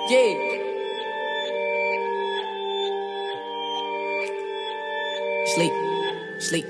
Yeah. Sleep.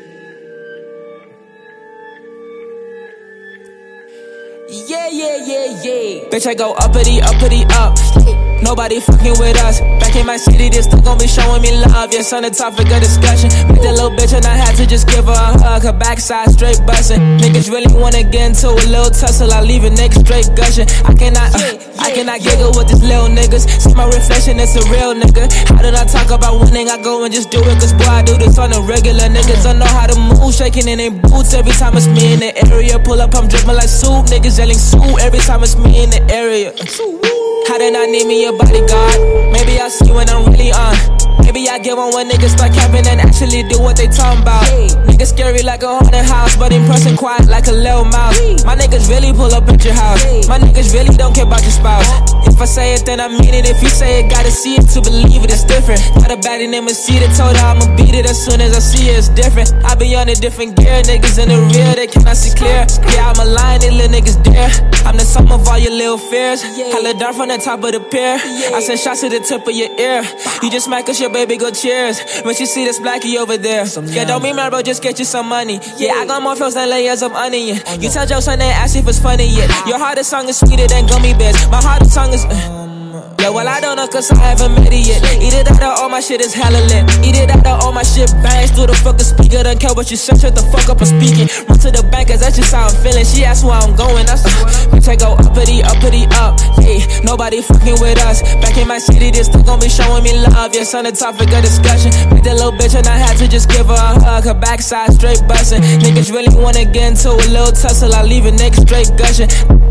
Yeah. Bitch, I go uppity up. Nobody fucking with us. Back in my city, they still gon' be showing me love. Yes, on the topic of discussion. Met that little bitch and I had to just give her a hug. Her backside straight bustin'. Niggas really wanna get into a little tussle. I leave a nigga straight gushing. I cannot giggle with these little niggas. See my reflection, it's a real nigga. How did I talk about winning? I go and just do it. Cause boy, I do this on the regular. Niggas don't know how to move, shaking in their boots. Every time it's me in the area. Pull up, I'm dripping like soup. Niggas yelling soup every time it's me in the area. How did I need me a bodyguard? Maybe I'll see when I'm really on. Maybe I get one when niggas start capping and actually do what they talking about. Niggas scary like a haunted house, but impressing quiet like a little mouse. My niggas really pull up at your house. My niggas really don't care about your spouse. If I say it, then I mean it. If you say it, gotta see it to believe it, it's different. Got a baddie named Maceda, told her I'ma beat it as soon as I see it, it's different. I be on a different gear, niggas in the rear, they cannot see clear. Yeah, I'm a lion, they little niggas dare. I'm the sum of all your little fears. Holla down from the top of the pier. I send shots to the tip of your ear. You just smack us, your baby go cheers. When you see this blackie over there. Yeah, don't be mad, bro, just get you some money. Yeah, I got more flows than layers of onion. You tell jokes and they ask if it's funny yet. Your hardest song is sweeter than gummy bears. My hardest song is yeah, well, I don't know cause I haven't met it yet. Either that or all my shit is hella lit. Either that or all my shit bangs through the fucking speaker. Don't care what you say, shut the fuck up, I'm speaking. Run to the bank cause that's just how I'm feeling. She asked where I'm going, that's bitch, I go uppity up. Yeah, nobody fucking with us. Back in my city, they still gon' be showing me love. Yes, on the topic of discussion. Met that little bitch and I had to just give her a hug. Her backside straight bustin'. Niggas really wanna get into a little tussle. I leave a nigga straight gushing.